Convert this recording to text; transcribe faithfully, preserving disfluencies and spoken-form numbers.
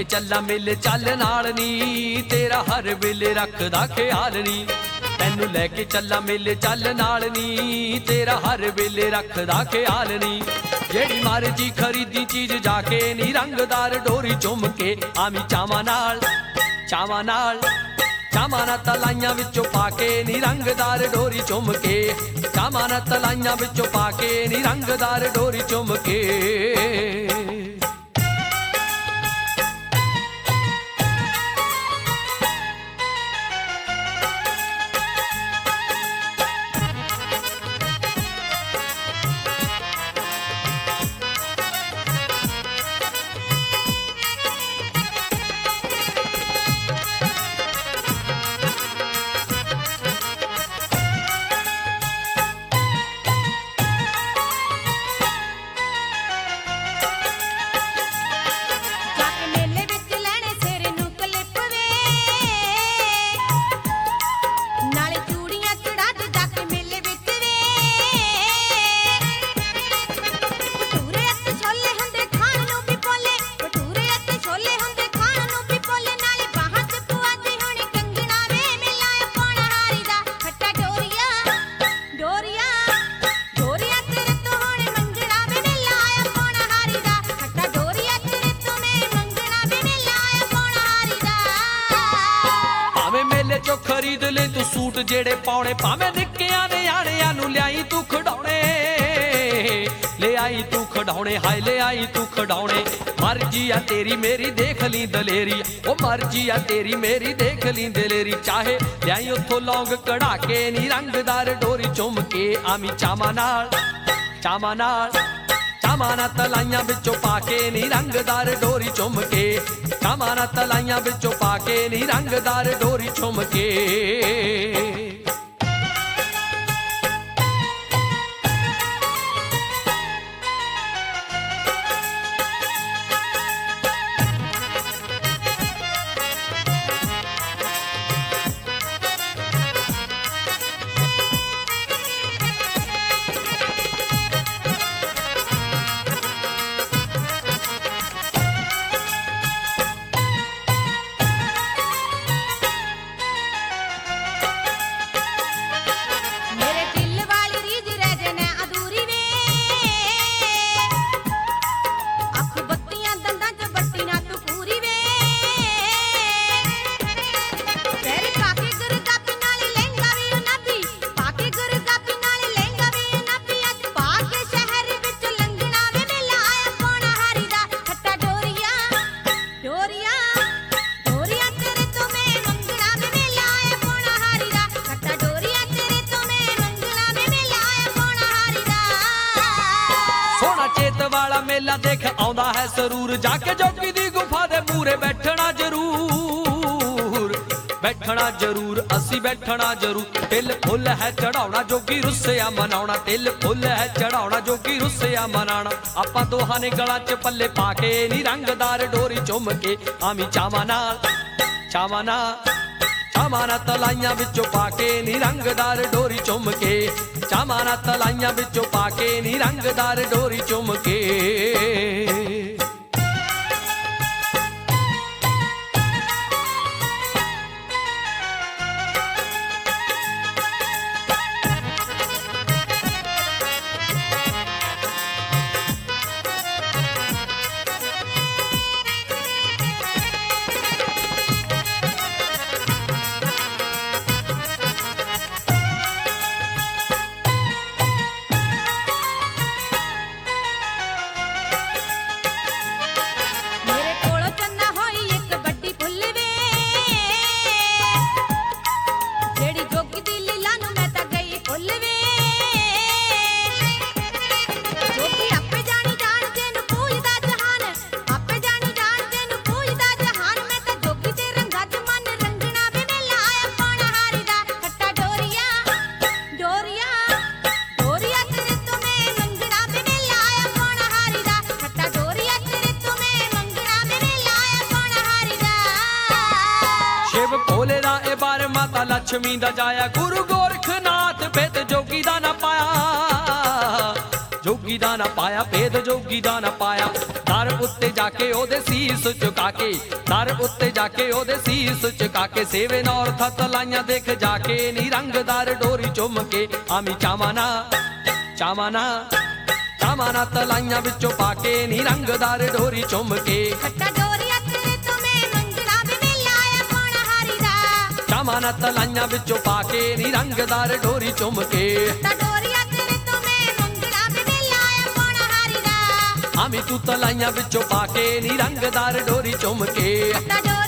ਚੱਲਾ ਮੇਲੇ ਚੱਲ ਨਾਲ ਨੀ, ਤੇਰਾ ਹਰ ਵੇਲੇ ਰੱਖਦਾ ਖਿਆਲ ਨੀ। ਤੈਨੂੰ ਲੈ ਕੇ ਚੱਲਾ ਮੇਲੇ ਚੱਲ ਨਾਲ ਨੀ, ਤੇਰਾ ਹਰ ਵੇਲੇ ਰੱਖਦਾ ਖਿਆਲ ਨੀ। ਜਿਹੜੀ ਮਰਜੀ ਖਰੀਦੀ ਚੀਜ਼ ਜਾ ਕੇ ਨੀ, ਰੰਗਦਾਰ ਡੋਰੀ ਚੁੰਮ ਕੇ ਆਵੀਂ ਚਾਵਾਂ ਨਾਲ, ਚਾਵਾਂ ਨਾਲ, ਚਾਵਾਂ ਨਾਲ ਤਲਾਈਆਂ ਵਿੱਚੋਂ ਪਾ ਕੇ ਨੀ, ਰੰਗਦਾਰ ਡੋਰੀ ਚੁੰਮ ਕੇ, ਚਾਵਾਂ ਨਾਲ ਤਲਾਈਆਂ ਵਿੱਚੋਂ ਪਾ ਕੇ ਨੀ, ਰੰਗਦਾਰ ਡੋਰੀ ਚੁੰਮ ਕੇ। चो खरीद ले तू सूट जेड़े पाउणे, भावें निक्कियां नियाणियां नूं लियाई तू खिडौणे, ले आई तू खिडौणे, हाय ले आई तू खिडौणे। मर्जी आ तेरी मेरी देख ली दलेरी, ओ मर्जी आ तेरी मेरी देख ली दलेरी। चाहे लियाई उत्थों लौंग कढ़ा के नी, रंगदार डोरी चुम के आमी चावां नाल, चावां नाल, चावां नाल तलाइयां विचों पा के नी, रंगदार डोरी चुम के, चावां नाल तलाइयां विचों पा के नी, रंगदार डोरी चुम के। वाला मेला देख आउंदा है जरूर, जाके जोगी दी गुफा दे मूरे बैठना जरूर, बैठना जरूर, असी बैठना जरूर। तिल फुल है चढ़ाउणा जोगी रुस्सिया मनाउणा, तिल फुल है चढ़ाउणा जोगी रुस्सिया मनाउणा। आपां दोहां ने गलां च पल्ले पा के नी, रंगदार डोरी चुम के आमी चावां नाल, चावां नाल, चावां नाल तलाइयां विचों पा के नी, रंगदार डोरी चुम के, चावां नाल तलाइयां विचों पा के नी, रंगदार डोरी चुम के। माता लक्ष्मी दा जाया, गुरु गोरखनाथ बेद जोगी दा ना पाया, ਜੋਗੀ ਦਾ ਨਾ ਪਾਇਆ ਭੇਦ ਜੋਗੀ ਦਾ ਨਾ ਪਾਇਆ ਦਰ ਉੱਤੇ ਜਾ ਕੇ ਉਹਦੇ ਸੀਸ ਝੁਕਾ ਕੇ ਦਰ ਉੱਤੇ ਜਾ ਕੇ ਉਹਦੇ ਸੀਸ ਝੁਕਾ ਕੇ ਸੇਵੇ ਨੌਰ ਥਤ ਲਾਈਆਂ ਦੇਖ ਜਾ ਕੇ ਨੀ ਰੰਗਦਾਰ ਡੋਰੀ ਚੁੰਮ ਕੇ ਆਮੀ ਚਾਵਾਂ ਨਾ ਚਾਵਾਂ ਨਾ ਚਾਵਾਂ ਨਾ ਤਲਾਈਆਂ ਵਿੱਚੋਂ ਪਾ ਕੇ ਨੀ ਰੰਗਦਾਰ ਡੋਰੀ ਚੁੰਮ ਕੇ ਖੱਟਾ ਡੋਰੀਆ ਤੇਰੇ ਤੋਂ ਮੈਂ ਮੰਗਣਾ ਵੀ ਮੇਲਾ ਆਇਆ ਕੌਣ ਹਾਰੀ ਦਾ ਚਾਵਾਂ ਨਾ ਤਲਾਈਆਂ ਵਿੱਚੋਂ ਪਾ ਕੇ ਨੀ ਰੰਗਦਾਰ ਡੋਰੀ ਚੁੰਮ ਕੇ ਖੱਟਾ ਡੋਰੀਆ ਤੇਰੇ ਤੋਂ ਮੈਂ ਮੰਗਣਾ ਵੀ ਮੇਲਾ ਆਇਆ ਕੌਣ ਹਾਰੀ ਦਾ ਆਮੀ ਤੂੰ ਤਲਾਈਆਂ ਵਿੱਚੋਂ ਪਾ ਕੇ ਨੀ ਰੰਗਦਾਰ ਡੋਰੀ ਚੁੰਮ ਕੇ ਖੱਟਾ